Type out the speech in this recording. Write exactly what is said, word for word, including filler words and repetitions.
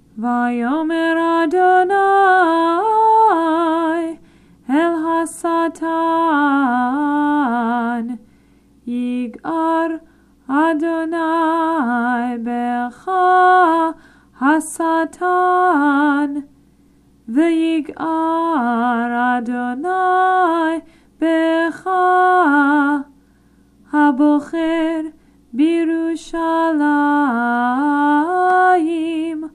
Vayomer Adonai el hasatan, Yigar Adonai becha hasatan, V'yigar Adonai becha habocher birushalayim